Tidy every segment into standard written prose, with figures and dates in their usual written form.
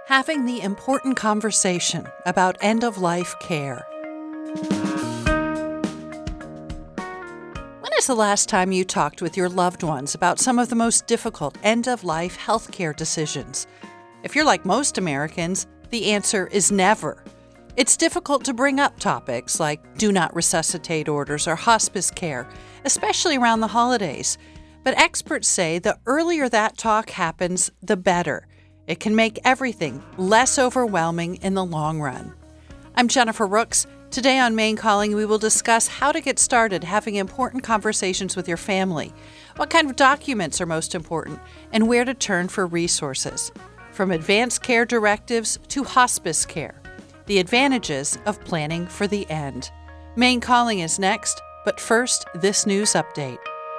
Having the important conversation about end-of-life care. When is the last time you talked with your loved ones about some of the most difficult end-of-life healthcare decisions? If you're like most Americans, the answer is never. It's difficult to bring up topics like do not resuscitate orders or hospice care, especially around the holidays. But experts say the earlier that talk happens, the better. It can make everything less overwhelming in the long run. I'm Jennifer Rooks. Today on Maine Calling, we will discuss how to get started having important conversations with your family, what kind of documents are most important, and where to turn for resources. From advanced care directives to hospice care, the advantages of planning for the end. Maine Calling is next, but first, this news update.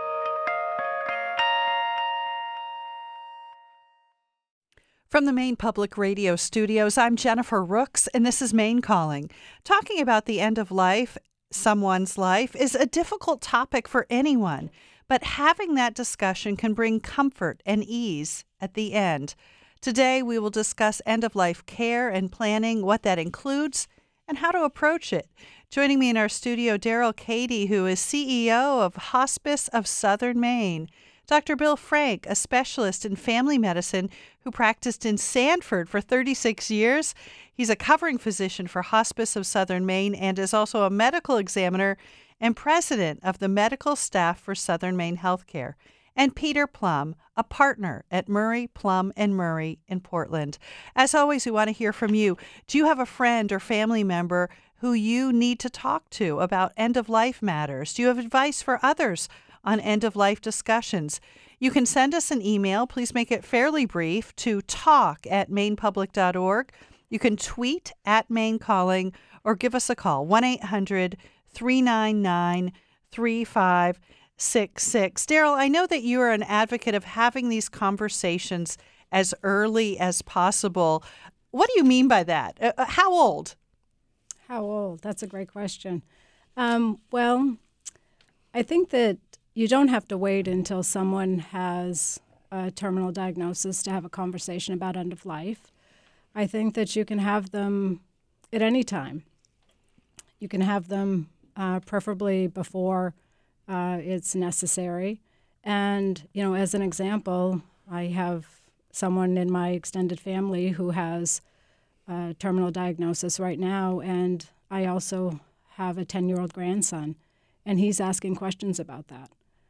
From the Maine Public Radio studios, I'm Jennifer Rooks, and this is Maine Calling. Talking about the end of life, someone's life, is a difficult topic for anyone, but having that discussion can bring comfort and ease at the end. Today, we will discuss end-of-life care and planning, what that includes, and how to approach it. Joining me in our studio, Daryl Cady, who is CEO of Hospice of Southern Maine. Dr. Bill Frank, a specialist in family medicine who practiced in Sanford for 36 years. He's a covering physician for Hospice of Southern Maine and is also a medical examiner and president of the medical staff for Southern Maine Healthcare. And Peter Plum, a partner at Murray, Plum & Murray in Portland. As always, we want to hear from you. Do you have a friend or family member who you need to talk to about end-of-life matters? Do you have advice for others on end-of-life discussions? You can send us an email. Please make it fairly brief to talk@mainepublic.org. You can tweet at Maine Calling or give us a call, 1-800-399-3566. Daryl, I know that you are an advocate of having these conversations as early as possible. What do you mean by that? How old? How old? That's a great question. Well, I think that you don't have to wait until someone has a terminal diagnosis to have a conversation about end of life. I think that you can have them at any time. You can have them preferably before it's necessary. And, as an example, I have someone in my extended family who has a terminal diagnosis right now, and I also have a 10-year-old grandson, and he's asking questions about that.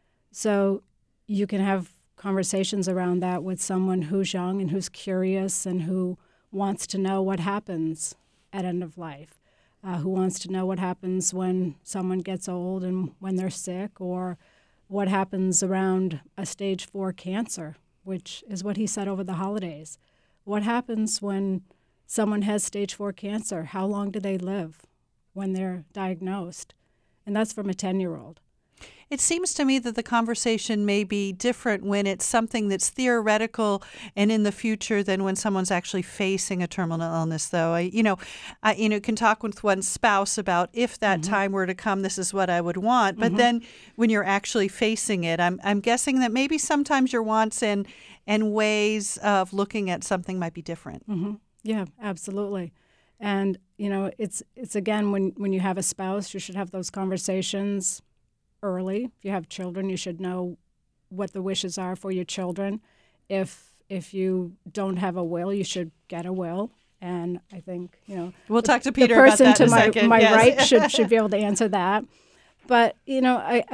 So you can have conversations around that with someone who's young and who's curious and who wants to know what happens at end of life, who wants to know what happens when someone gets old and when they're sick, or what happens around a stage 4 cancer, which is what he said over the holidays. What happens when someone has stage 4 cancer? How long do they live when they're diagnosed? And that's from a 10-year-old. It seems to me that the conversation may be different when it's something that's theoretical and in the future than when someone's actually facing a terminal illness, though. I can talk with one's spouse about if that time were to come, this is what I would want. But then when you're actually facing it, I'm guessing that maybe sometimes your wants and ways of looking at something might be different. Yeah, absolutely. And, it's again, when you have a spouse, you should have those conversations early. If you have children, you should know what the wishes are for your children. If you don't have a will, you should get a will. And I think, we'll talk to Peter about that in a second. The person to my right should be able to answer that. But, I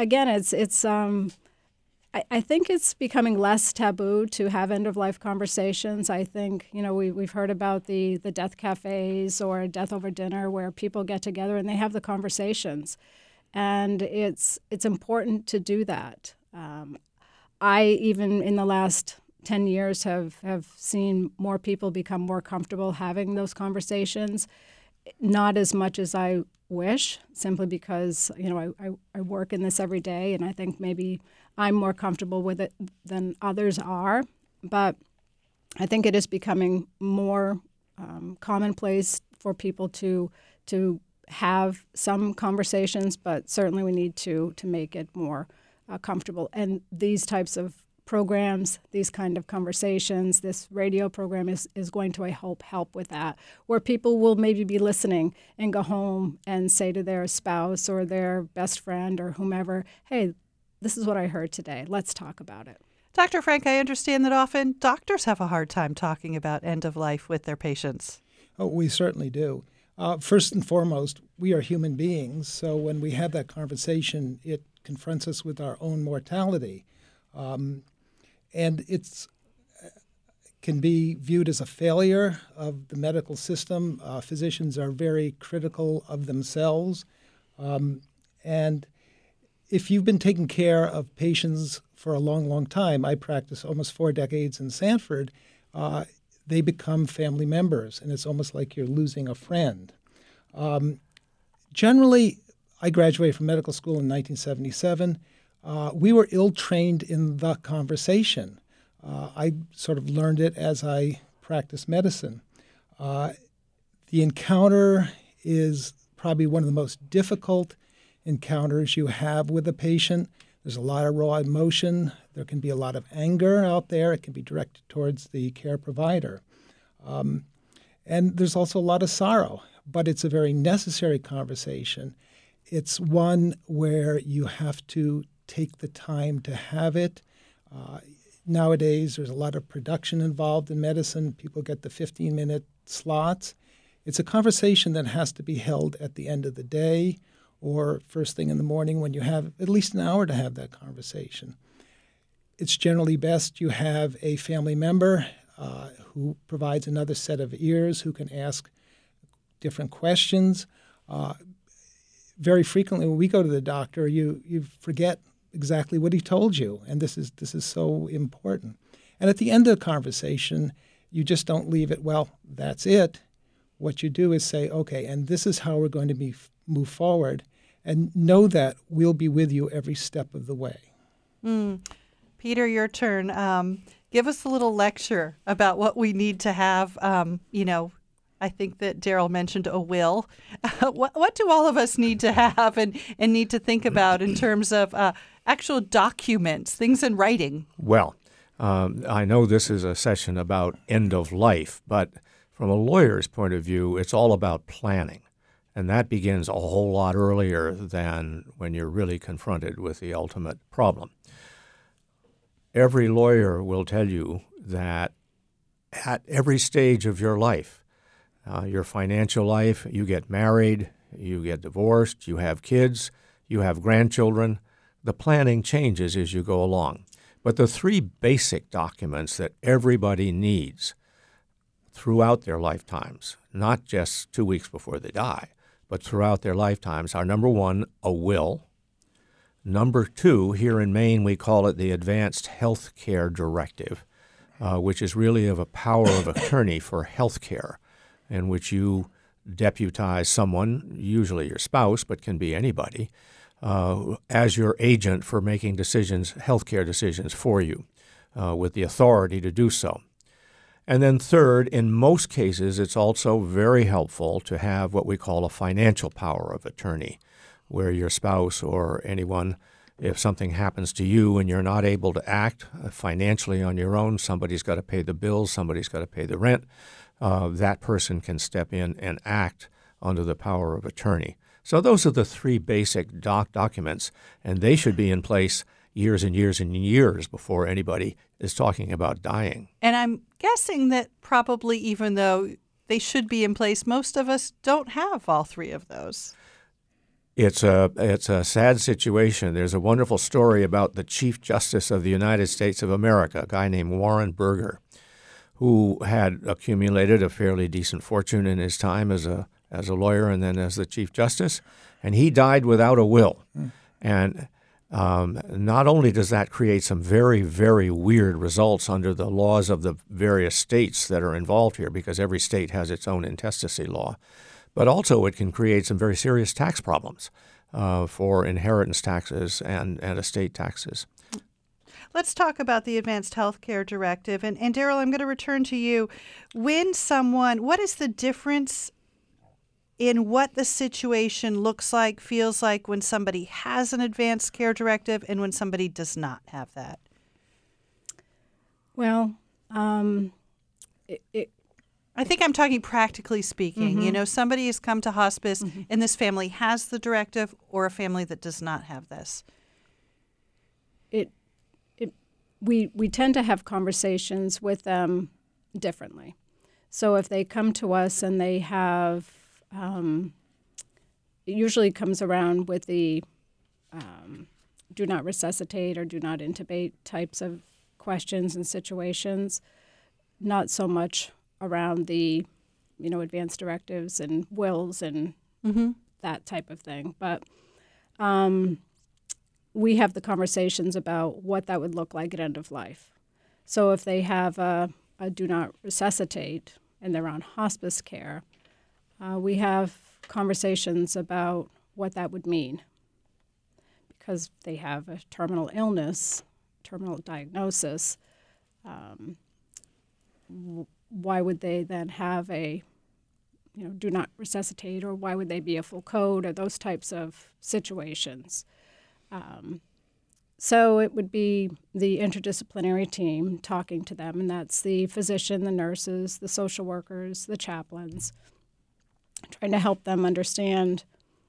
think it's becoming less taboo to have end-of-life conversations. I think, we've heard about the death cafes or death over dinner where people get together and they have the conversations. And it's important to do that. I, even in the last 10 years, have seen more people become more comfortable having those conversations. Not as much as I wish, simply because, I work in this every day, and I think maybe I'm more comfortable with it than others are. But I think it is becoming more commonplace for people to have some conversations, but certainly we need to make it more comfortable. And these types of programs, these kind of conversations, this radio program is going to, I hope, help with that, where people will maybe be listening and go home and say to their spouse or their best friend or whomever, hey, this is what I heard today. Let's talk about it. Dr. Frank, I understand that often doctors have a hard time talking about end of life with their patients. Oh, we certainly do. First and foremost, we are human beings, so when we have that conversation, it confronts us with our own mortality. And it can be viewed as a failure of the medical system. Physicians are very critical of themselves. And if you've been taking care of patients for a long, long time, I practiced almost 4 decades in Sanford, they become family members, and it's almost like you're losing a friend. Generally, I graduated from medical school in 1977. We were ill-trained in the conversation. I sort of learned it as I practiced medicine. The encounter is probably one of the most difficult encounters you have with a patient. There's a lot of raw emotion. There can be a lot of anger out there. It can be directed towards the care provider. And there's also a lot of sorrow, but it's a very necessary conversation. It's one where you have to take the time to have it. Nowadays, there's a lot of production involved in medicine. People get the 15-minute slots. It's a conversation that has to be held at the end of the day or first thing in the morning when you have at least an hour to have that conversation. It's generally best you have a family member who provides another set of ears, who can ask different questions. Very frequently when we go to the doctor, you forget exactly what he told you, and this is so important. And at the end of the conversation, you just don't leave it, well, that's it. What you do is say, okay, and this is how we're going to move forward, and know that we'll be with you every step of the way. Peter, your turn. Give us a little lecture about what we need to have. I think that Daryl mentioned a will. What do all of us need to have and need to think about in terms of actual documents, things in writing? Well, I know this is a session about end of life, but from a lawyer's point of view, it's all about planning. And that begins a whole lot earlier than when you're really confronted with the ultimate problem. Every lawyer will tell you that at every stage of your life, your financial life, you get married, you get divorced, you have kids, you have grandchildren, the planning changes as you go along. But the 3 basic documents that everybody needs throughout their lifetimes, not just 2 weeks before they die, but throughout their lifetimes, are number 1, a will. Number 2, here in Maine, we call it the Advanced Health Care Directive, which is really of a power of attorney for health care, in which you deputize someone, usually your spouse, but can be anybody, as your agent for making decisions, healthcare decisions for you, with the authority to do so. And then third, in most cases, it's also very helpful to have what we call a financial power of attorney, where your spouse or anyone, if something happens to you and you're not able to act financially on your own, somebody's got to pay the bills, somebody's got to pay the rent, that person can step in and act under the power of attorney. So those are the 3 basic documents, and they should be in place years and years and years before anybody is talking about dying. And I'm guessing that probably even though they should be in place, most of us don't have all 3 of those. It's a sad situation. There's a wonderful story about the Chief Justice of the United States of America, a guy named Warren Burger, who had accumulated a fairly decent fortune in his time as a lawyer and then as the Chief Justice, and he died without a will. And not only does that create some very, very weird results under the laws of the various states that are involved here, because every state has its own intestacy law, but also it can create some very serious tax problems for inheritance taxes and estate taxes. Let's talk about the Advanced Healthcare Directive. And Daryl, I'm going to return to you. What is the difference in what the situation looks like, feels like when somebody has an Advanced Care Directive and when somebody does not have that? Well, I think I'm talking practically speaking. You know, somebody has come to hospice and this family has the directive, or a family that does not have this. We tend to have conversations with them differently. So if they come to us and they have, it usually comes around with the do not resuscitate or do not intubate types of questions and situations, not so much around the, advanced directives and wills and that type of thing. But we have the conversations about what that would look like at end of life. So if they have a do not resuscitate and they're on hospice care, we have conversations about what that would mean. Because they have a terminal illness, terminal diagnosis, why would they then have a, do not resuscitate, or why would they be a full code, or those types of situations? So it would be the interdisciplinary team talking to them, and that's the physician, the nurses, the social workers, the chaplains, trying to help them understand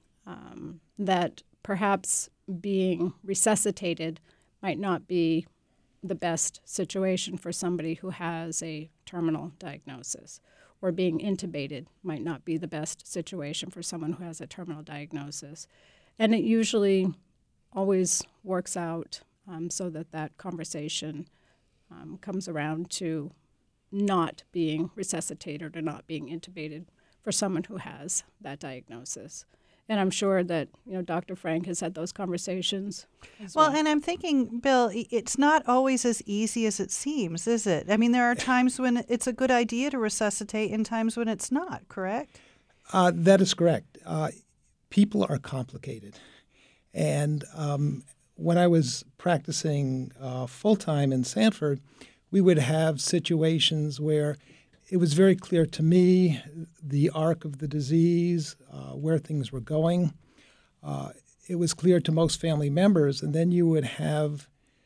that perhaps being resuscitated might not be the best situation for somebody who has a terminal diagnosis, or being intubated might not be the best situation for someone who has a terminal diagnosis. And it usually always works out so that conversation comes around to not being resuscitated or not being intubated for someone who has that diagnosis. And I'm sure that, Dr. Frank has had those conversations as well. Well, and I'm thinking, Bill, it's not always as easy as it seems, is it? I mean, there are times when it's a good idea to resuscitate and times when it's not, correct? That is correct. People are complicated. And when I was practicing full-time in Sanford, we would have situations where it was very clear to me the arc of the disease, where things were going. It was clear to most family members, and then you would have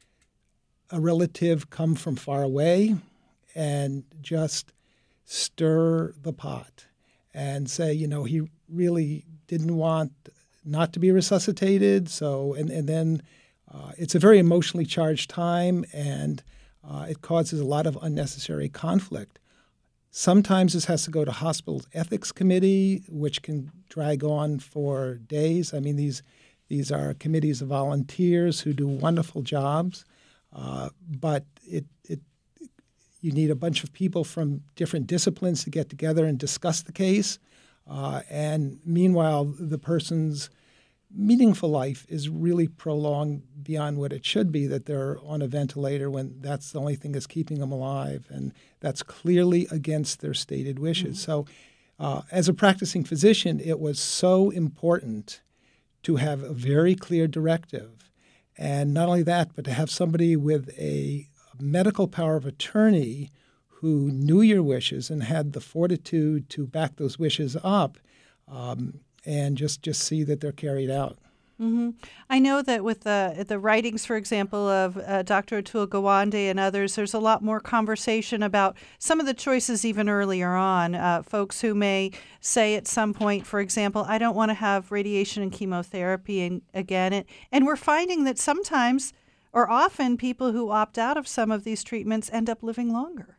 a relative come from far away and just stir the pot and say, he really didn't want not to be resuscitated. So, and then it's a very emotionally charged time, and it causes a lot of unnecessary conflict. Sometimes this has to go to hospital ethics committee, which can drag on for days. I mean, these are committees of volunteers who do wonderful jobs, but you need a bunch of people from different disciplines to get together and discuss the case. And meanwhile, the person's meaningful life is really prolonged beyond what it should be, that they're on a ventilator when that's the only thing that's keeping them alive. And that's clearly against their stated wishes. So as a practicing physician, it was so important to have a very clear directive. And not only that, but to have somebody with a medical power of attorney who knew your wishes and had the fortitude to back those wishes up, and just see that they're carried out. Mm-hmm. I know that with the writings, for example, of Dr. Atul Gawande and others, there's a lot more conversation about some of the choices even earlier on. Folks who may say at some point, for example, I don't want to have radiation and chemotherapy again. And we're finding that sometimes or often people who opt out of some of these treatments end up living longer.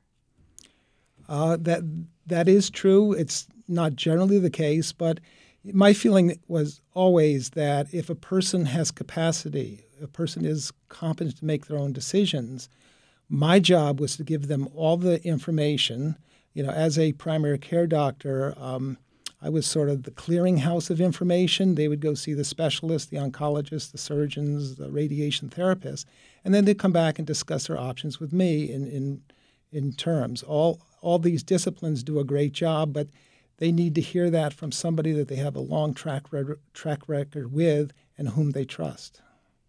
That is true. It's not generally the case, but my feeling was always that if a person has capacity, a person is competent to make their own decisions, my job was to give them all the information. As a primary care doctor, I was sort of the clearinghouse of information. They would go see the specialists, the oncologists, the surgeons, the radiation therapists, and then they'd come back and discuss their options with me in terms. All these disciplines do a great job, but they need to hear that from somebody that they have a long track record with and whom they trust.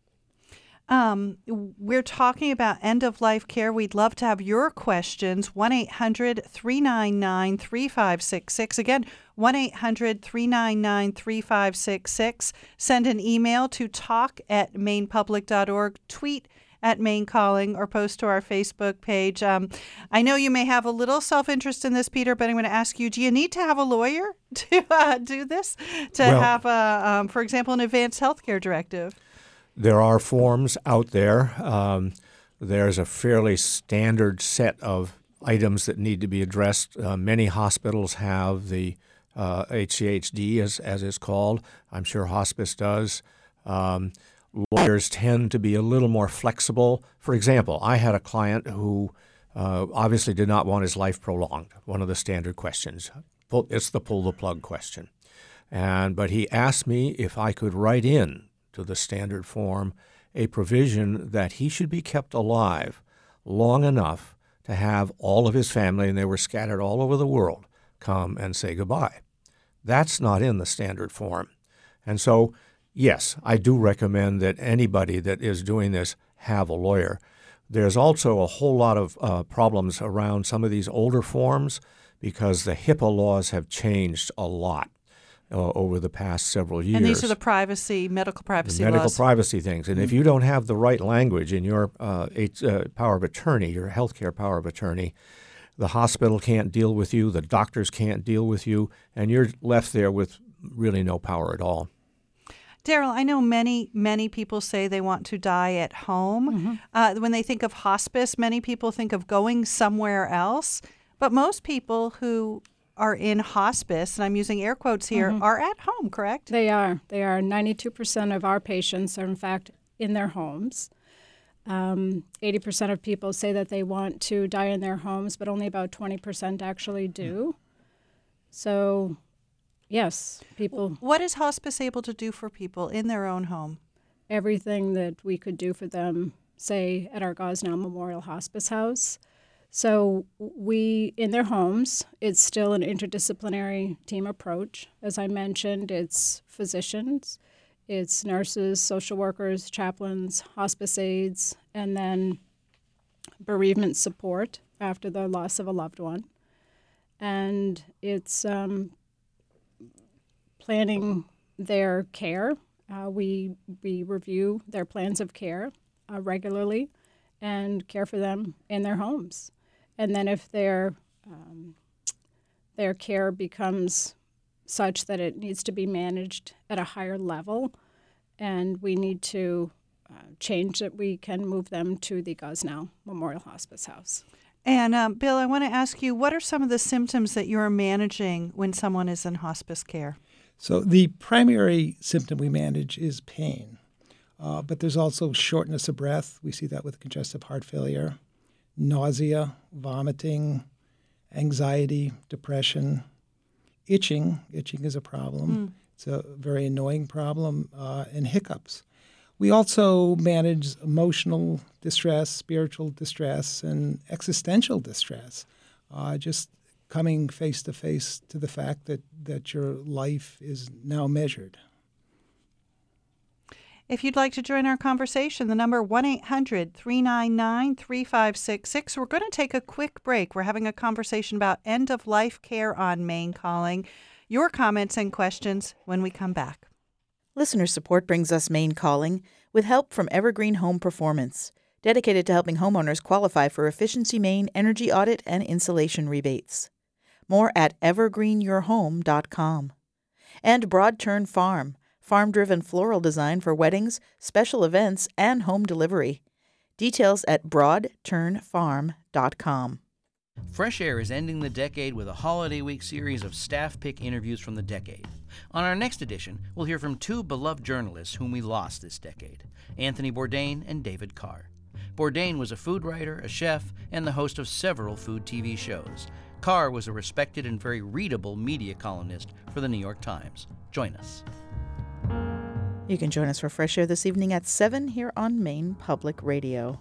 We're talking about end-of-life care. We'd love to have your questions. 1-800-399-3566. Again, 1-800-399-3566. Send an email to talk@mainepublic.org. Tweet at Maine Calling or post to our Facebook page. I know you may have a little self-interest in this, Peter, but I'm going to ask you, do you need to have a lawyer to do this? Have, for example, an advanced healthcare directive? There are forms out there. There's a fairly standard set of items that need to be addressed. Many hospitals have the HCHD, as it's called. I'm sure hospice does. Lawyers tend to be a little more flexible. For example, I had a client who obviously did not want his life prolonged, one of the standard questions. It's the pull the plug question. But he asked me if I could write in to the standard form a provision that he should be kept alive long enough to have all of his family, and they were scattered all over the world, come and say goodbye. That's not in the standard form. And so, yes, I do recommend that anybody that is doing this have a lawyer. There's also a whole lot of problems around some of these older forms because the HIPAA laws have changed a lot over the past several years. And these are the medical privacy laws. Medical privacy things. And if you don't have the right language in your power of attorney, your healthcare power of attorney, the hospital can't deal with you, the doctors can't deal with you, and you're left there with really no power at all. Daryl, I know many people say they want to die at home. Mm-hmm. When they think of hospice, many people think of going somewhere else. But most people who are in hospice, and I'm using air quotes here, are at home, correct? They are. 92% of our patients are, in fact, in their homes. 80% of people say that they want to die in their homes, but only about 20% actually do. So, yes, people... What is hospice able to do for people in their own home? Everything that we could do for them, say, at our Gosnell Memorial Hospice House. So in their homes, it's still an interdisciplinary team approach. As I mentioned, it's physicians, it's nurses, social workers, chaplains, hospice aides, and then bereavement support after the loss of a loved one. And it's planning their care. We review their plans of care regularly and care for them in their homes. And then if their care becomes such that it needs to be managed at a higher level and we need to change it, we can move them to the Gosnell Memorial Hospice House. And Bill, I want to ask you, what are some of the symptoms that you're managing when someone is in hospice care? So the primary symptom we manage is pain. But there's also shortness of breath. We see that with congestive heart failure, nausea, vomiting, anxiety, depression, itching. Itching is a problem. It's a very annoying problem, and hiccups. We also manage emotional distress, spiritual distress, and existential distress, just coming face to face to the fact that your life is now measured. If you'd like to join our conversation, the number 1-800-399-3566. We're going to take a quick break. We're having a conversation about end-of-life care on Maine Calling. Your comments and questions when we come back. Listener support brings us Maine Calling with help from Evergreen Home Performance, dedicated to helping homeowners qualify for Efficiency Maine energy audit and insulation rebates. More at evergreenyourhome.com. And Broad Turn Farm, farm-driven floral design for weddings, special events, and home delivery. Details at broadturnfarm.com. Fresh Air is ending the decade with a Holiday Week series of staff pick interviews from the decade. On our next edition, we'll hear from two beloved journalists whom we lost this decade, Anthony Bourdain and David Carr. Bourdain was a food writer, a chef, and the host of several food TV shows. Carr was a respected and very readable media columnist for the New York Times. Join us. You can join us for Fresh Air this evening at 7 here on Maine Public Radio.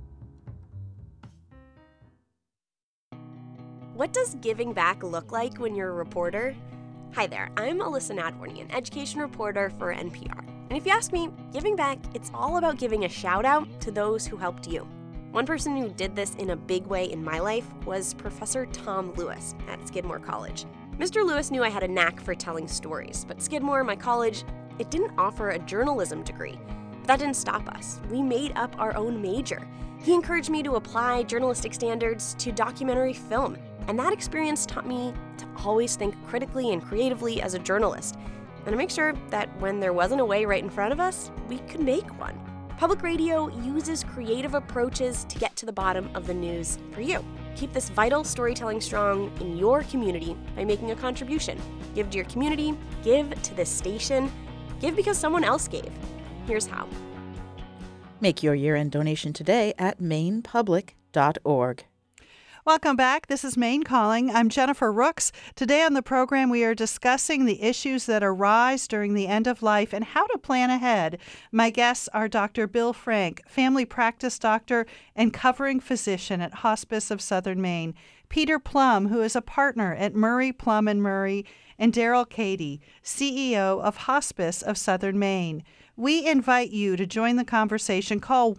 What does giving back look like when you're a reporter? Hi there, I'm Alyssa Nadworny, an education reporter for NPR. And if you ask me, giving back, it's all about giving a shout out to those who helped you. One person who did this in a big way in my life was Professor Tom Lewis at Skidmore College. Mr. Lewis knew I had a knack for telling stories, but Skidmore, my college, it didn't offer a journalism degree. that didn't stop us. We made up our own major. He encouraged me to apply journalistic standards to documentary film, and that experience taught me to always think critically and creatively as a journalist, and to make sure that when there wasn't a way right in front of us, we could make one. Public radio uses creative approaches to get to the bottom of the news for you. Keep this vital storytelling strong in your community by making a contribution. Give to your community, give to this station, give because someone else gave. Here's how. Make your year-end donation today at mainepublic.org. Welcome back. This is Maine Calling. I'm Jennifer Rooks. Today on the program, we are discussing the issues that arise during the end of life and how to plan ahead. My guests are Dr. Bill Frank, family practice doctor and covering physician at Hospice of Southern Maine, Peter Plum, who is a partner at Murray, Plum & Murray, and Daryl Cady, CEO of Hospice of Southern Maine. We invite you to join the conversation. Call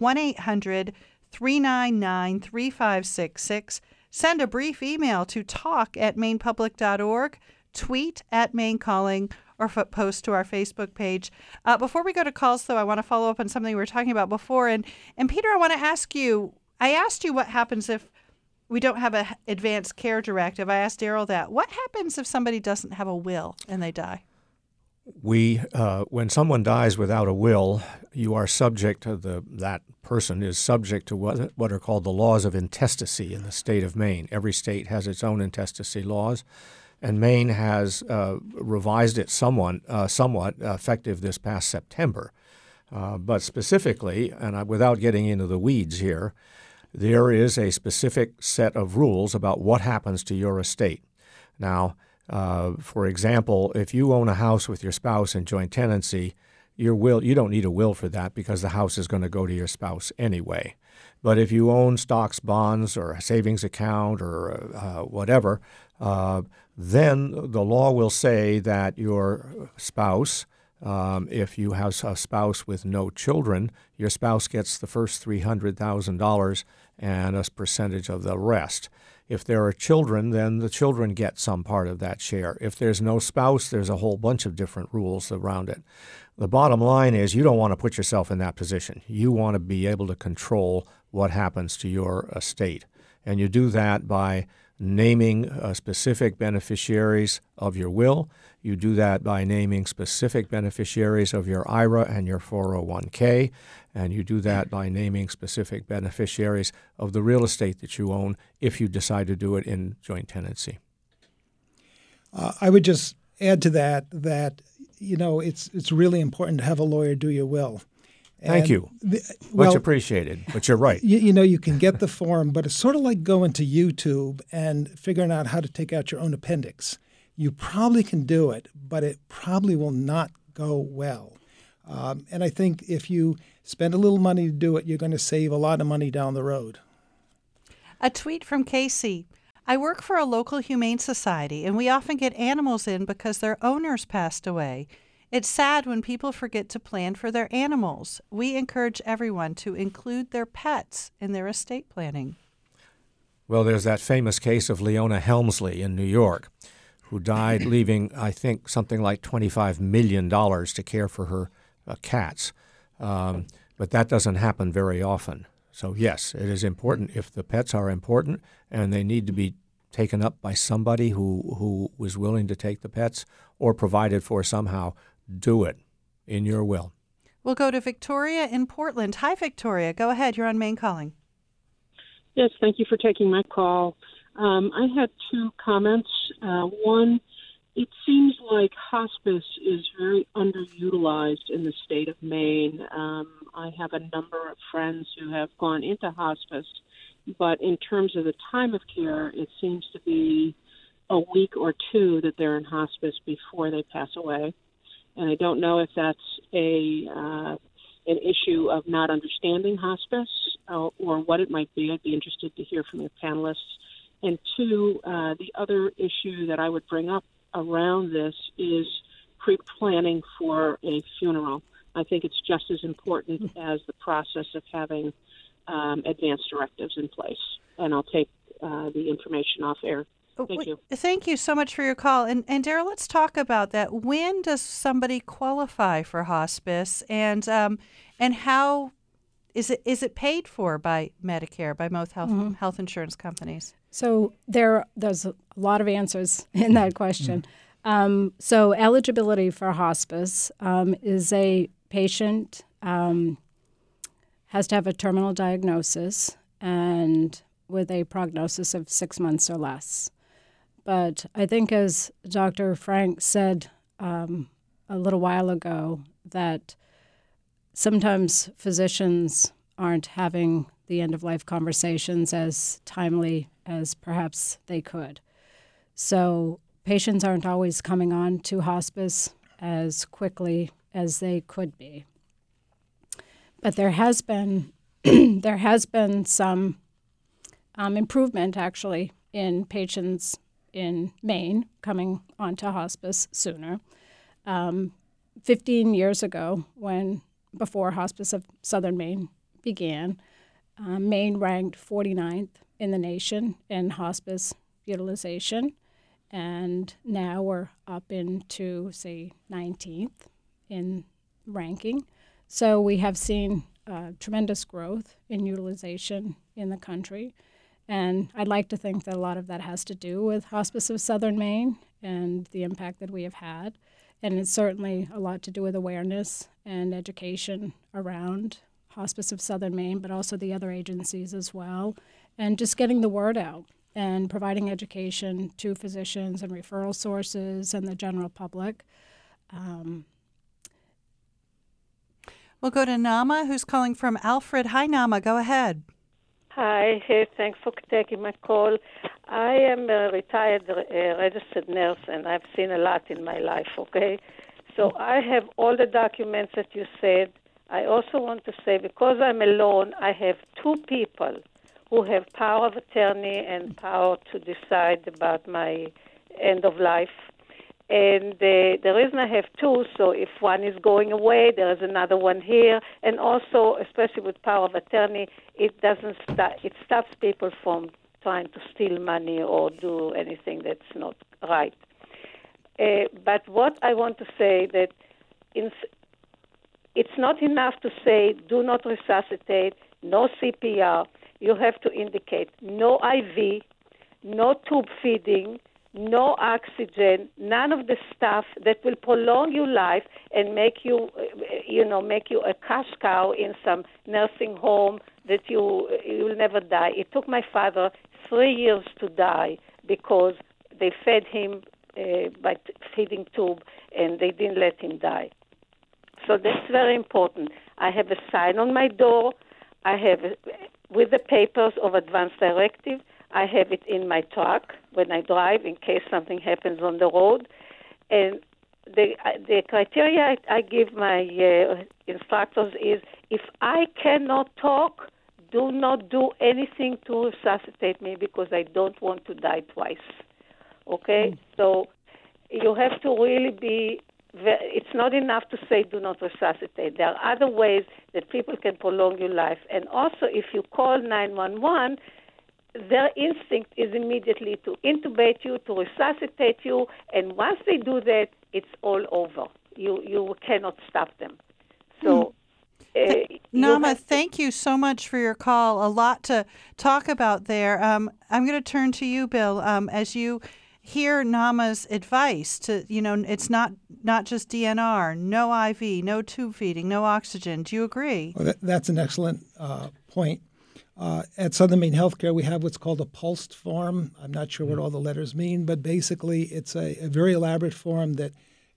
1-800-399-3566. Send a brief email to talk@mainepublic.org, tweet at Maine Calling, or post to our Facebook page. Before we go to calls, though, I want to follow up on something we were talking about before. And Peter, I want to ask you, I asked you what happens if we don't have an advanced care directive. I asked Daryl that. What happens if somebody doesn't have a will and they die? When someone dies without a will, you are subject to that person is subject to what are called the laws of intestacy in the state of Maine. Every state has its own intestacy laws, and Maine has revised it somewhat effective this past September. But specifically, and without getting into the weeds here, there is a specific set of rules about what happens to your estate. Now, for example, if you own a house with your spouse in joint tenancy, you don't need a will for that because the house is going to go to your spouse anyway. But if you own stocks, bonds, or a savings account or whatever, then the law will say that your spouse, if you have a spouse with no children, your spouse gets the first $300,000 and a percentage of the rest. If there are children, then the children get some part of that share. If there's no spouse, there's a whole bunch of different rules around it. The bottom line is you don't want to put yourself in that position. You want to be able to control what happens to your estate. And you do that by naming specific beneficiaries of your will. You do that by naming specific beneficiaries of your IRA and your 401k. And you do that by naming specific beneficiaries of the real estate that you own if you decide to do it in joint tenancy. I would just add to that it's really important to have a lawyer do your will. Thank you. Much appreciated, but you're right. You can get the form, but it's sort of like going to YouTube and figuring out how to take out your own appendix. You probably can do it, but it probably will not go well. And I think if you spend a little money to do it, you're going to save a lot of money down the road. A tweet from Casey. I work for a local humane society, and we often get animals in because their owners passed away. It's sad when people forget to plan for their animals. We encourage everyone to include their pets in their estate planning. Well, there's that famous case of Leona Helmsley in New York, who died leaving, I think, something like $25 million to care for her cats. But that doesn't happen very often. So, yes, it is important if the pets are important and they need to be taken up by somebody who was willing to take the pets or provided for somehow. Do it in your will. We'll go to Victoria in Portland. Hi, Victoria. Go ahead. You're on Maine Calling. Yes, thank you for taking my call. I had two comments. One, it seems like hospice is very underutilized in the state of Maine. I have a number of friends who have gone into hospice, but in terms of the time of care, it seems to be a week or two that they're in hospice before they pass away. And I don't know if that's an issue of not understanding hospice or what it might be. I'd be interested to hear from your panelists. And two, the other issue that I would bring up around this is pre-planning for a funeral. I think it's just as important as the process of having advance directives in place. And I'll take the information off air. Thank you. Thank you so much for your call. And Daryl, let's talk about that. When does somebody qualify for hospice, and how is it paid for by Medicare, by most health insurance companies? So there's a lot of answers in that question. So eligibility for hospice is a patient has to have a terminal diagnosis and with a prognosis of 6 months or less. But I think, as Dr. Frank said a little while ago, that sometimes physicians aren't having the end-of-life conversations as timely as perhaps they could. So patients aren't always coming on to hospice as quickly as they could be. But there has been some improvement, actually, in patients in Maine coming onto hospice sooner. 15 years ago, before Hospice of Southern Maine began, Maine ranked 49th in the nation in hospice utilization, and now we're up into, say, 19th in ranking. So we have seen tremendous growth in utilization in the country. And I'd like to think that a lot of that has to do with Hospice of Southern Maine and the impact that we have had. And it's certainly a lot to do with awareness and education around Hospice of Southern Maine, but also the other agencies as well, and just getting the word out and providing education to physicians and referral sources and the general public. We'll go to Nama, who's calling from Alfred. Hi, Nama. Go ahead. Hi, thanks for taking my call. I am a retired registered nurse, and I've seen a lot in my life, okay? So I have all the documents that you said. I also want to say, because I'm alone, I have two people who have power of attorney and power to decide about my end of life. And the reason I have two, so if one is going away, there is another one here. And also, especially with power of attorney, it stops people from trying to steal money or do anything that's not right. But what I want to say that it's not enough to say do not resuscitate, no CPR. You have to indicate no IV, no tube feeding, no oxygen, none of the stuff that will prolong your life and make you a cash cow in some nursing home that you will never die. It took my father 3 years to die because they fed him by feeding tube, and they didn't let him die. So that's very important. I have a sign on my door. I have with the papers of advance directive. I have it in my truck when I drive in case something happens on the road. And the criteria I give my instructors is if I cannot talk, do not do anything to resuscitate me because I don't want to die twice. Okay? So you have to really be, it's not enough to say do not resuscitate. There are other ways that people can prolong your life. And also if you call 911, their instinct is immediately to intubate you, to resuscitate you, and once they do that, it's all over. You cannot stop them. So, Nama, thank you so much for your call. A lot to talk about there. I'm going to turn to you, Bill, as you hear Nama's advice to, it's not just DNR, no IV, no tube feeding, no oxygen. Do you agree? Well, that's an excellent point. At Southern Maine Healthcare, we have what's called a PULSed form. I'm not sure what all the letters mean, but basically it's a very elaborate form that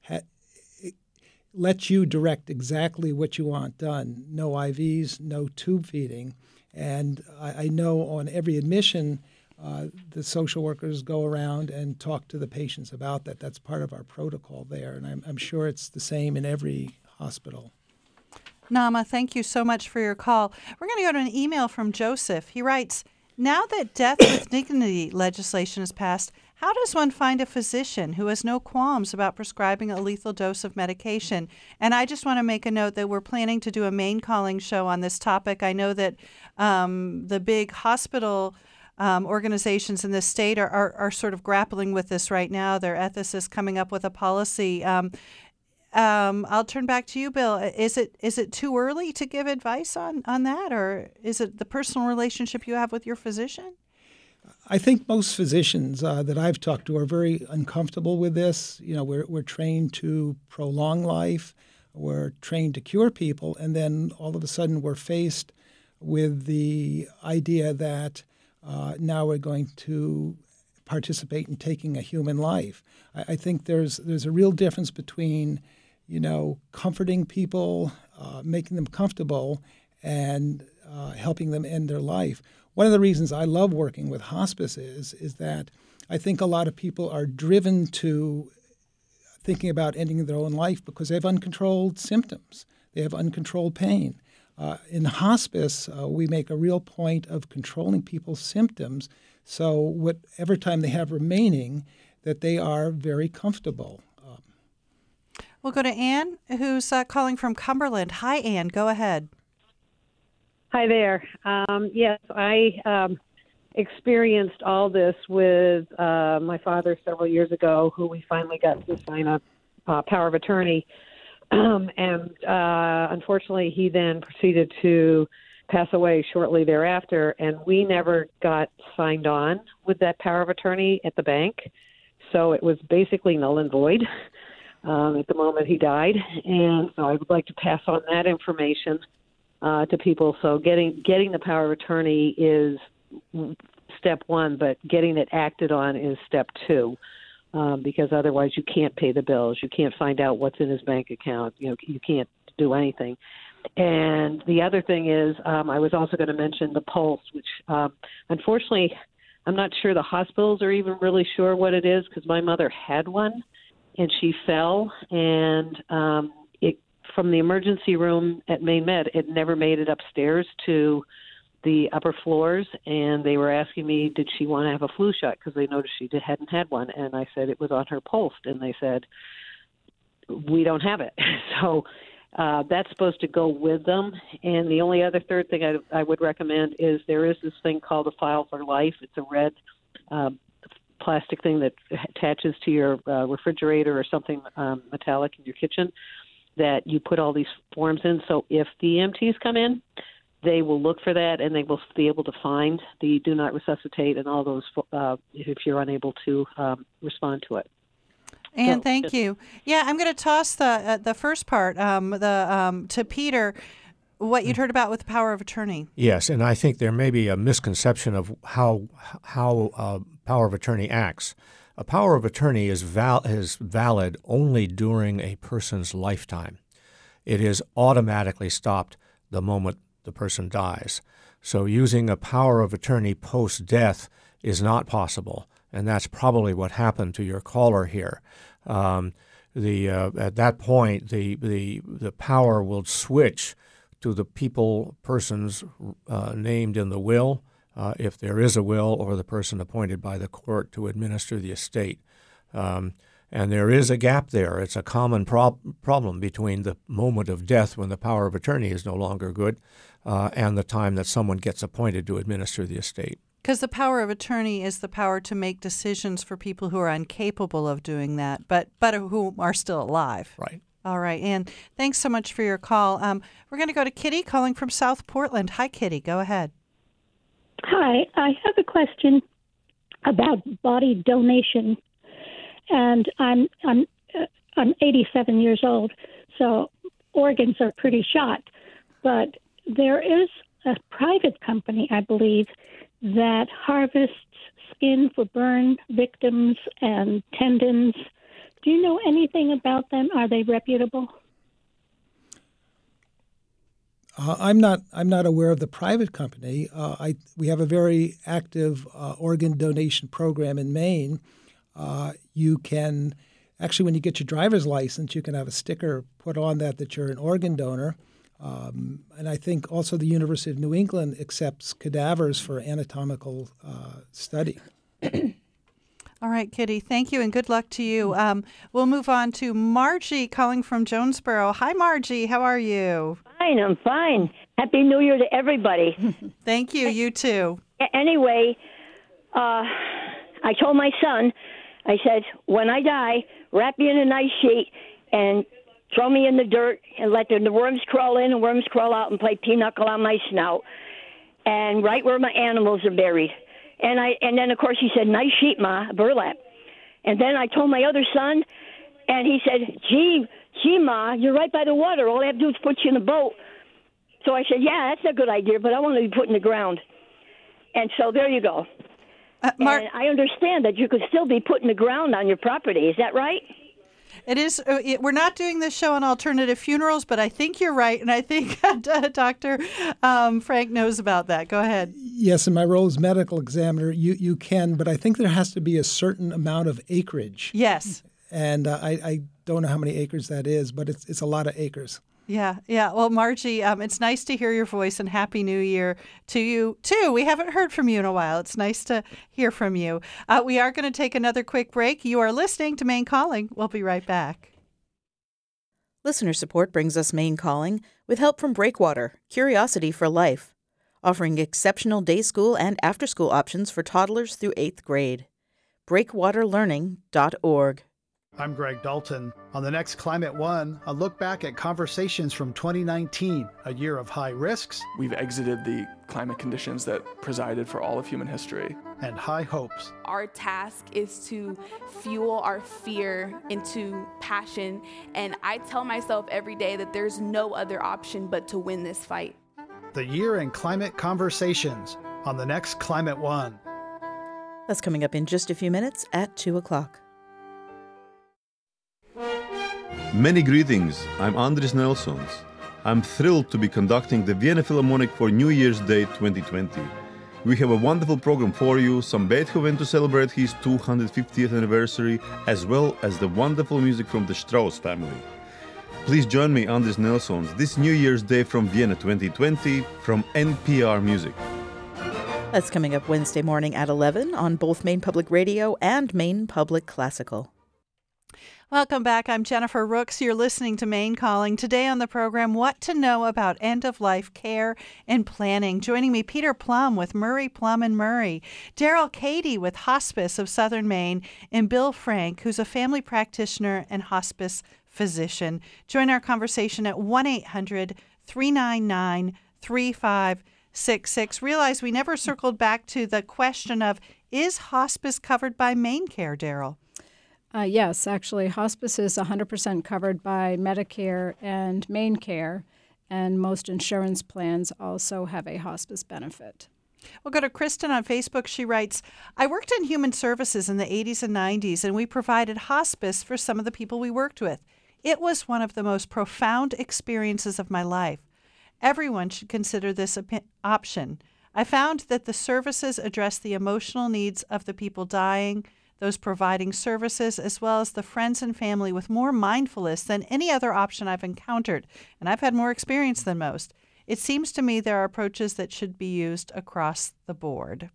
lets you direct exactly what you want done. No IVs, no tube feeding. And I know on every admission, the social workers go around and talk to the patients about that. That's part of our protocol there, and I'm sure it's the same in every hospital. Nama, thank you so much for your call. We're going to go to an email from Joseph. He writes, now that death with dignity legislation is passed, how does one find a physician who has no qualms about prescribing a lethal dose of medication? And I just want to make a note that we're planning to do a Maine Calling show on this topic. I know that the big hospital organizations in the state are sort of grappling with this right now. Their ethicists coming up with a policy. I'll turn back to you, Bill. Is it too early to give advice on that, or is it the personal relationship you have with your physician? I think most physicians that I've talked to are very uncomfortable with this. You know, we're trained to prolong life, we're trained to cure people, and then all of a sudden we're faced with the idea that now we're going to participate in taking a human life. I think there's a real difference between, you know, comforting people, making them comfortable, and helping them end their life. One of the reasons I love working with hospice is that I think a lot of people are driven to thinking about ending their own life because they have uncontrolled symptoms. They have uncontrolled pain. In hospice, we make a real point of controlling people's symptoms, so whatever time they have remaining, that they are very comfortable. We'll go to Ann, who's calling from Cumberland. Hi, Ann. Go ahead. Hi there. Yes, I experienced all this with my father several years ago, who we finally got to sign a power of attorney. And unfortunately, he then proceeded to pass away shortly thereafter, and we never got signed on with that power of attorney at the bank. So it was basically null and void at the moment he died. And so I would like to pass on that information to people. So getting the power of attorney is step one, but getting it acted on is step two. Because otherwise you can't pay the bills. You can't find out what's in his bank account. You can't do anything. And the other thing is, I was also going to mention the pulse, which unfortunately I'm not sure the hospitals are even really sure what it is, because my mother had one and she fell, and it from the emergency room at Maine Med, it never made it upstairs to the upper floors, and they were asking me, did she want to have a flu shot, because they noticed she hadn't had one, and I said it was on her pulse, and they said, we don't have it. So that's supposed to go with them. And the only other third thing I would recommend is there is this thing called a File for Life. It's a red plastic thing that attaches to your refrigerator or something metallic in your kitchen that you put all these forms in. So if the EMTs come in, they will look for that, and they will be able to find the do not resuscitate and all those if you're unable to respond to it. And thank you. Yeah, I'm going to toss the first part to Peter, what you'd heard about with the power of attorney. Yes, and I think there may be a misconception of how power of attorney acts. A power of attorney is valid only during a person's lifetime. It is automatically stopped the moment the person dies. So using a power of attorney post-death is not possible, and that's probably what happened to your caller here. At that point, the power will switch to the persons named in the will, if there is a will, or the person appointed by the court to administer the estate. And there is a gap there. It's a common problem between the moment of death, when the power of attorney is no longer good, and the time that someone gets appointed to administer the estate. Because the power of attorney is the power to make decisions for people who are incapable of doing that, but who are still alive. Right. All right. And thanks so much for your call. We're going to go to Kitty calling from South Portland. Hi, Kitty. Go ahead. Hi. I have a question about body donation. And I'm 87 years old, so organs are pretty shot. But there is a private company, I believe, that harvests skin for burn victims and tendons. Do you know anything about them? Are they reputable? I'm not aware of the private company. We have a very active organ donation program in Maine. You can actually, when you get your driver's license, you can have a sticker put on that you're an organ donor. And I think also the University of New England accepts cadavers for anatomical study. All right, Kitty, thank you, and good luck to you. We'll move on to Margie calling from Jonesboro. Hi, Margie. How are you? Fine, I'm fine. Happy New Year to everybody. Thank you. You too. Anyway, I told my son, I said, when I die, wrap me in a nice sheet and throw me in the dirt and let the worms crawl in and worms crawl out and play pinochle on my snout, and right where my animals are buried. And then, of course, he said, nice sheet, Ma, burlap. And then I told my other son, and he said, gee, Ma, you're right by the water. All I have to do is put you in a boat. So I said, yeah, that's a good idea, but I want to be put in the ground. And so there you go. Mark, and I understand that you could still be put in the ground on your property. Is that right? It is. We're not doing this show on alternative funerals, but I think you're right, and I think Dr. Frank knows about that. Go ahead. Yes, in my role as medical examiner, you can, but I think there has to be a certain amount of acreage. Yes. And I don't know how many acres that is, but it's a lot of acres. Yeah. Well, Margie, it's nice to hear your voice, and Happy New Year to you, too. We haven't heard from you in a while. It's nice to hear from you. We are going to take another quick break. You are listening to Maine Calling. We'll be right back. Listener support brings us Maine Calling with help from Breakwater, Curiosity for Life, offering exceptional day school and after-school options for toddlers through 8th grade. breakwaterlearning.org. I'm Greg Dalton. On the next Climate One, a look back at conversations from 2019, a year of high risks. We've exited the climate conditions that presided for all of human history. And high hopes. Our task is to fuel our fear into passion, and I tell myself every day that there's no other option but to win this fight. The year in climate conversations on the next Climate One. That's coming up in just a few minutes at 2 o'clock. Many greetings, I'm Andris Nelsons. I'm thrilled to be conducting the Vienna Philharmonic for New Year's Day 2020. We have a wonderful program for you, some Beethoven to celebrate his 250th anniversary, as well as the wonderful music from the Strauss family. Please join me, Andris Nelsons, this New Year's Day from Vienna 2020 from NPR Music. That's coming up Wednesday morning at 11 on both Maine Public Radio and Maine Public Classical. Welcome back. I'm Jennifer Rooks. You're listening to Maine Calling. Today on the program, what to know about end-of-life care and planning. Joining me, Peter Plum with Murray Plum and Murray, Daryl Cady with Hospice of Southern Maine, and Bill Frank, who's a family practitioner and hospice physician. Join our conversation at 1-800-399-3566. Realize we never circled back to the question of, is hospice covered by MaineCare, Daryl? Yes, actually, hospice is 100% covered by Medicare and MaineCare, and most insurance plans also have a hospice benefit. We'll go to Kristen on Facebook. She writes, I worked in human services in the 80s and 90s, and we provided hospice for some of the people we worked with. It was one of the most profound experiences of my life. Everyone should consider this option. I found that the services address the emotional needs of the people dying, those providing services, as well as the friends and family with more mindfulness than any other option I've encountered, and I've had more experience than most. It seems to me there are approaches that should be used across the board.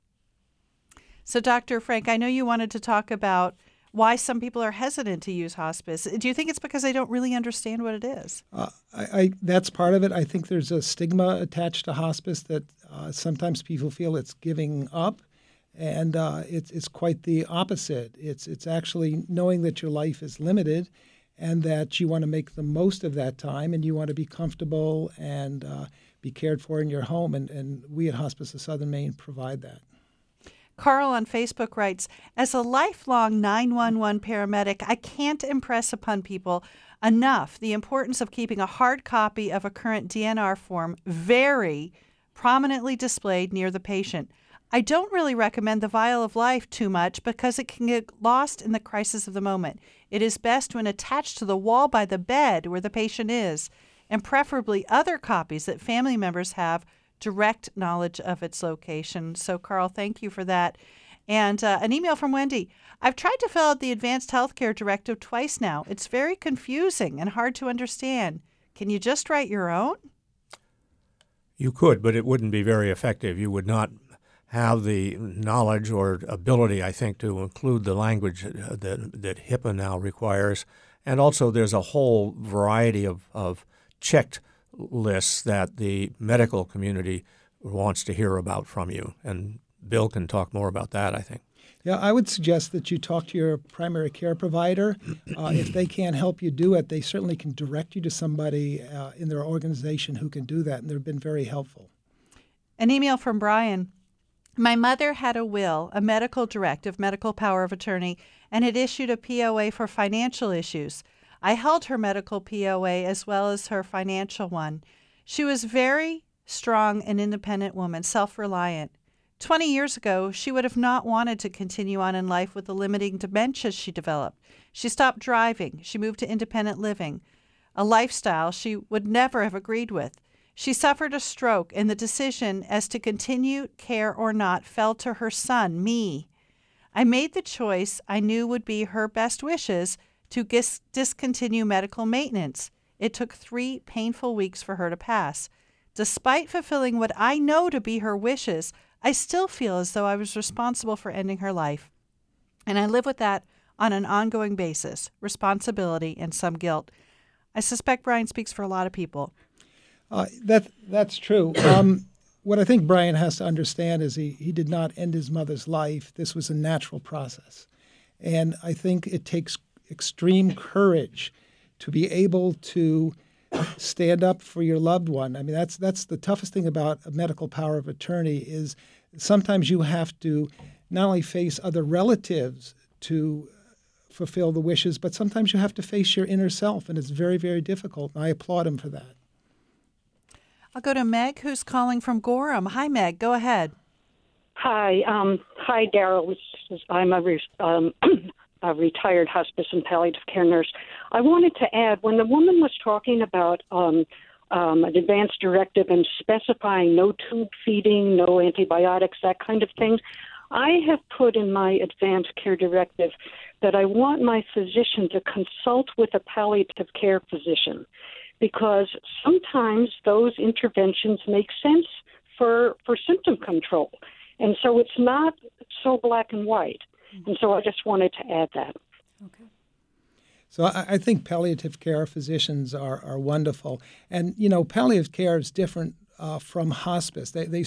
So, Dr. Frank, I know you wanted to talk about why some people are hesitant to use hospice. Do you think it's because they don't really understand what it is? That's part of it. I think there's a stigma attached to hospice that sometimes people feel it's giving up. And it's quite the opposite. It's actually knowing that your life is limited and that you want to make the most of that time and you want to be comfortable and be cared for in your home. And we at Hospice of Southern Maine provide that. Carl on Facebook writes, as a lifelong 911 paramedic, I can't impress upon people enough the importance of keeping a hard copy of a current DNR form very prominently displayed near the patient. I don't really recommend the vial of life too much because it can get lost in the crisis of the moment. It is best when attached to the wall by the bed where the patient is, and preferably other copies that family members have direct knowledge of its location. So, Carl, thank you for that. And an email from Wendy. I've tried to fill out the Advanced Healthcare Directive twice now. It's very confusing and hard to understand. Can you just write your own? You could, but it wouldn't be very effective. You would not have the knowledge or ability, I think, to include the language that HIPAA now requires. And also there's a whole variety of checked lists that the medical community wants to hear about from you. And Bill can talk more about that, I think. Yeah, I would suggest that you talk to your primary care provider. If they can't help you do it, they certainly can direct you to somebody in their organization who can do that, and they've been very helpful. An email from Brian. My mother had a will, a medical directive, medical power of attorney, and had issued a POA for financial issues. I held her medical POA as well as her financial one. She was very strong and independent woman, self-reliant. 20 years ago, she would have not wanted to continue on in life with the limiting dementia she developed. She stopped driving. She moved to independent living, a lifestyle she would never have agreed with. She suffered a stroke, and the decision as to continue care or not fell to her son, me. I made the choice I knew would be her best wishes to discontinue medical maintenance. It took 3 painful weeks for her to pass. Despite fulfilling what I know to be her wishes, I still feel as though I was responsible for ending her life. And I live with that on an ongoing basis, responsibility and some guilt. I suspect Brian speaks for a lot of people. That's true. What I think Brian has to understand is he did not end his mother's life. This was a natural process. And I think it takes extreme courage to be able to stand up for your loved one. I mean, that's the toughest thing about a medical power of attorney is sometimes you have to not only face other relatives to fulfill the wishes, but sometimes you have to face your inner self, and it's very, very difficult. And I applaud him for that. I'll go to Meg, who's calling from Gorham. Hi, Meg. Go ahead. Hi. Hi, Daryl. I'm a retired hospice and palliative care nurse. I wanted to add, when the woman was talking about an advanced directive and specifying no tube feeding, no antibiotics, that kind of thing, I have put in my advanced care directive that I want my physician to consult with a palliative care physician, because sometimes those interventions make sense for symptom control. And so it's not so black and white. And so I just wanted to add that. Okay. So I think palliative care physicians are wonderful. And, palliative care is different from hospice. They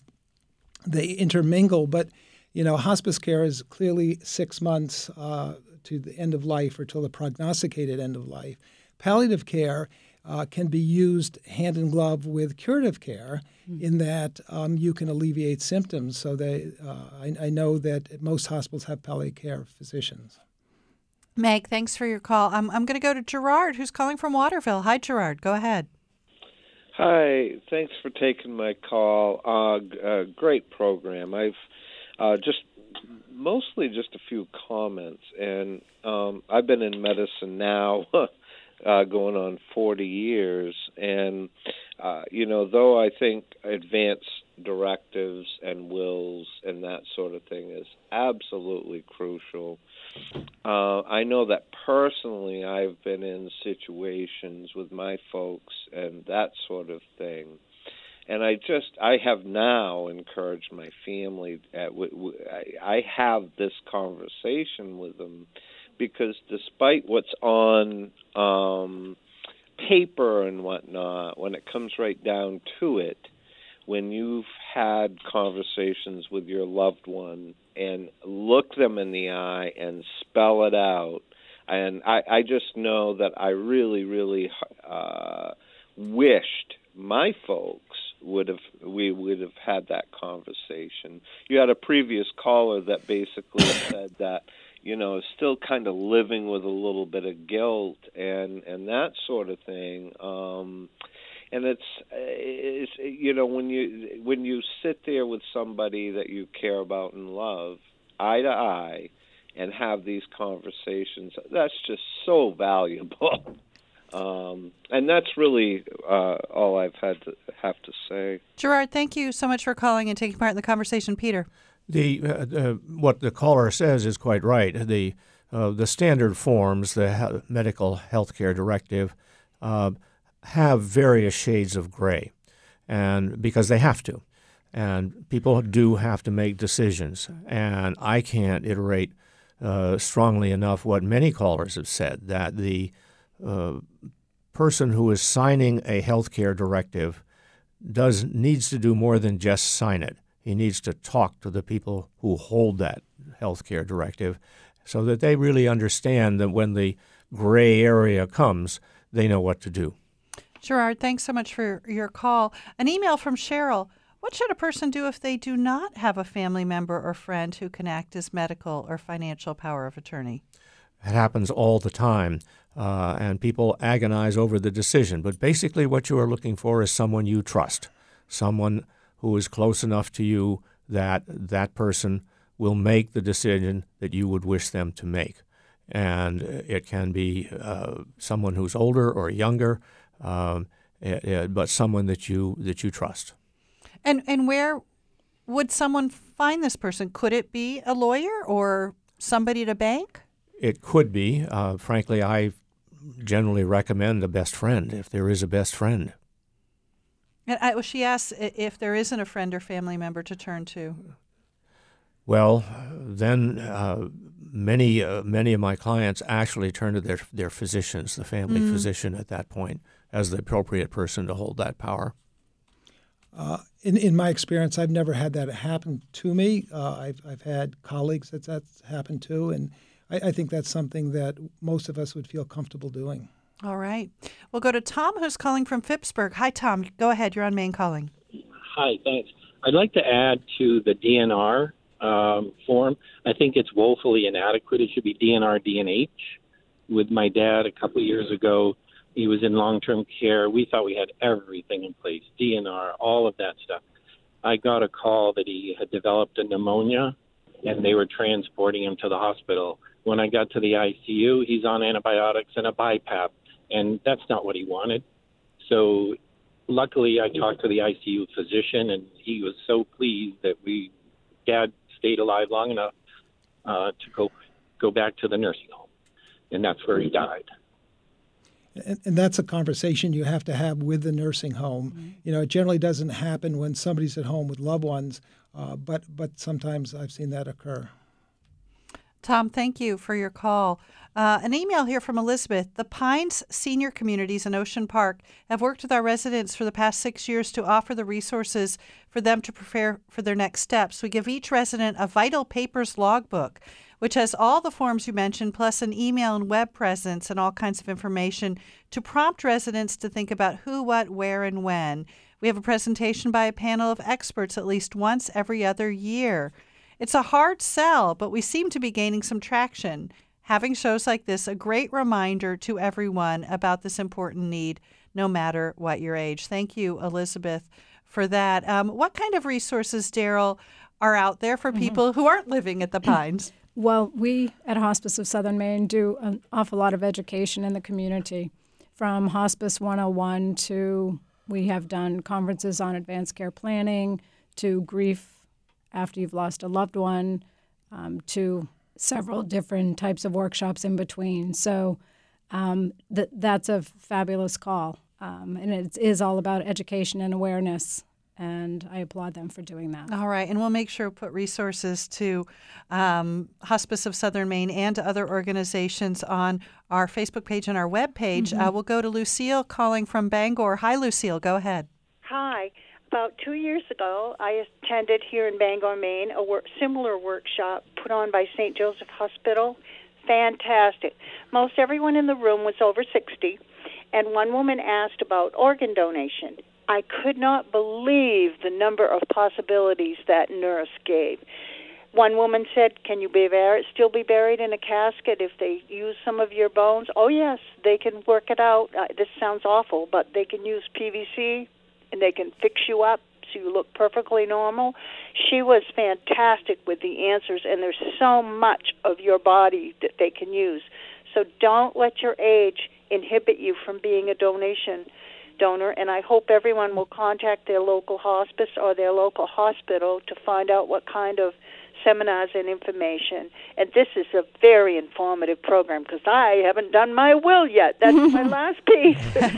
intermingle, but, hospice care is clearly 6 months to the end of life or till the prognosticated end of life. Palliative care can be used hand in glove with curative care in that you can alleviate symptoms. So I know that most hospitals have palliative care physicians. Meg, thanks for your call. I'm going to go to Gerard, who's calling from Waterville. Hi, Gerard. Go ahead. Hi. Thanks for taking my call. Great program. I've mostly just a few comments, and I've been in medicine now going on 40 years, and though I think advanced directives and wills and that sort of thing is absolutely crucial, I know that personally I've been in situations with my folks and that sort of thing, and I have now encouraged my family. I have this conversation with them, because despite what's on paper and whatnot, when it comes right down to it, when you've had conversations with your loved one and look them in the eye and spell it out, and I just know that I really, really wished my folks we would have had that conversation. You had a previous caller that basically said that, still kind of living with a little bit of guilt and that sort of thing. And it's when you sit there with somebody that you care about and love, eye to eye, and have these conversations, that's just so valuable. And that's really all I've have to say. Gerard, thank you so much for calling and taking part in the conversation. Peter. What the caller says is quite right. The standard forms, the medical health care directive, have various shades of gray, and because they have to. And people do have to make decisions. And I can't iterate strongly enough what many callers have said, that the person who is signing a health care directive needs to do more than just sign it. he needs to talk to the people who hold that healthcare directive so that they really understand that when the gray area comes, they know what to do. Gerard, thanks so much for your call. An email from Cheryl. What should a person do if they do not have a family member or friend who can act as medical or financial power of attorney? It happens all the time, and people agonize over the decision. But basically what you are looking for is someone you trust, someone who is close enough to you that that person will make the decision that you would wish them to make. And it can be someone who's older or younger, but someone that you trust. And where would someone find this person? Could it be a lawyer or somebody at a bank? It could be. Frankly, I generally recommend a best friend if there is a best friend. And she asks if there isn't a friend or family member to turn to. Well, then many of my clients actually turn to their physicians, the family physician at that point, as the appropriate person to hold that power. In my experience, I've never had that happen to me. I've had colleagues that's happened to, and I think that's something that most of us would feel comfortable doing. All right. We'll go to Tom, who's calling from Phippsburg. Hi, Tom. Go ahead. You're on Maine Calling. Hi, thanks. I'd like to add to the DNR form. I think it's woefully inadequate. It should be DNR DNH. With my dad a couple of years ago, he was in long-term care. We thought we had everything in place, DNR, all of that stuff. I got a call that he had developed a pneumonia, and they were transporting him to the hospital. When I got to the ICU, he's on antibiotics and a BiPAP, and that's not what he wanted. So luckily, I talked to the ICU physician, and he was so pleased that Dad stayed alive long enough to go back to the nursing home, and that's where he died. And that's a conversation you have to have with the nursing home. Mm-hmm. You know, it generally doesn't happen when somebody's at home with loved ones, but sometimes I've seen that occur. Tom, thank you for your call. An email here from Elizabeth. The Pines Senior Communities in Ocean Park have worked with our residents for the past 6 years to offer the resources for them to prepare for their next steps. We give each resident a Vital Papers logbook, which has all the forms you mentioned, plus an email and web presence and all kinds of information to prompt residents to think about who, what, where, and when. We have a presentation by a panel of experts at least once every other year. It's a hard sell, but we seem to be gaining some traction. Having shows like this, a great reminder to everyone about this important need, no matter what your age. Thank you, Elizabeth, for that. What kind of resources, Daryl, are out there for people who aren't living at the Pines? Well, we at Hospice of Southern Maine do an awful lot of education in the community, from Hospice 101 to we have done conferences on advanced care planning to grief after you've lost a loved one, to several different types of workshops in between. So that's a fabulous call. And it is all about education and awareness, and I applaud them for doing that. All right, and we'll make sure to put resources to Hospice of Southern Maine and to other organizations on our Facebook page and our web page. We'll go to Lucille calling from Bangor. Hi, Lucille. Go ahead. Hi. About 2 years ago, I attended here in Bangor, Maine, a similar workshop put on by St. Joseph Hospital. Fantastic. Most everyone in the room was over 60, and one woman asked about organ donation. I could not believe the number of possibilities that nurse gave. One woman said, can you still be buried in a casket if they use some of your bones? Oh, yes, they can work it out. This sounds awful, but they can use PVC, and they can fix you up so you look perfectly normal. She was fantastic with the answers, and there's so much of your body that they can use. So don't let your age inhibit you from being a donor, and I hope everyone will contact their local hospice or their local hospital to find out what kind of seminars and information. And this is a very informative program because I haven't done my will yet. That's my last piece.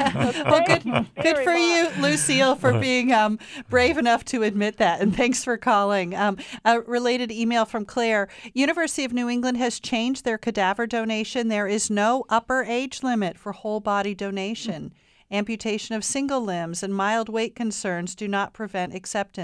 Well, good for you, Lucille, for being brave enough to admit that. And thanks for calling. A related email from Claire. University of New England has changed their cadaver donation. There is no upper age limit for whole body donation. Amputation of single limbs and mild weight concerns do not prevent acceptance.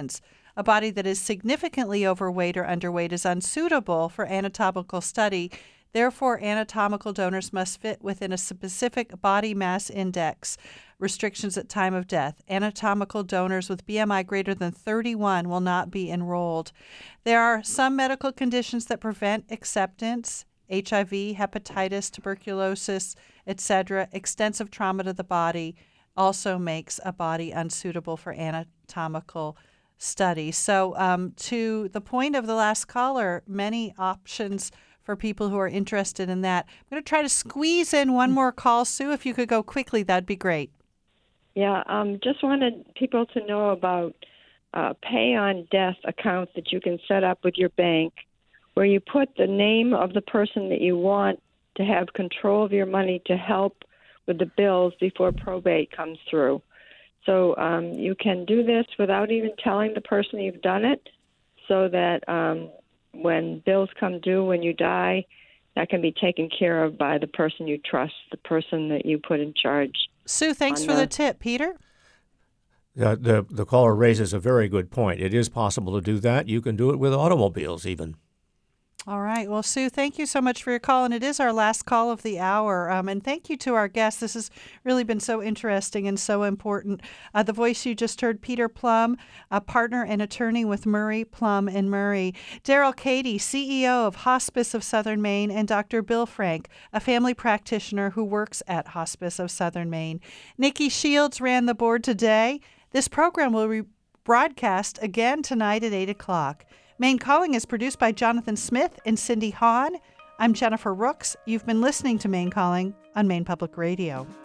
A body that is significantly overweight or underweight is unsuitable for anatomical study. Therefore, anatomical donors must fit within a specific body mass index. Restrictions at time of death. Anatomical donors with BMI greater than 31 will not be enrolled. There are some medical conditions that prevent acceptance: HIV, hepatitis, tuberculosis, etc. Extensive trauma to the body also makes a body unsuitable for anatomical study. So to the point of the last caller, many options for people who are interested in that. I'm going to try to squeeze in one more call. Sue, if you could go quickly, that'd be great. Yeah, just wanted people to know about pay on death accounts that you can set up with your bank, where you put the name of the person that you want to have control of your money to help with the bills before probate comes through. So you can do this without even telling the person you've done it, so that when bills come due when you die, that can be taken care of by the person you trust, the person that you put in charge. Sue, thanks for the tip. Peter? The caller raises a very good point. It is possible to do that. You can do it with automobiles even. All right. Well, Sue, thank you so much for your call. And it is our last call of the hour. And thank you to our guests. This has really been so interesting and so important. The voice you just heard, Peter Plum, a partner and attorney with Murray, Plum & Murray. Daryl Cady, CEO of Hospice of Southern Maine, and Dr. Bill Frank, a family practitioner who works at Hospice of Southern Maine. Nikki Shields ran the board today. This program will be broadcast again tonight at 8 o'clock. Maine Calling is produced by Jonathan Smith and Cindy Hahn. I'm Jennifer Rooks. You've been listening to Maine Calling on Maine Public Radio.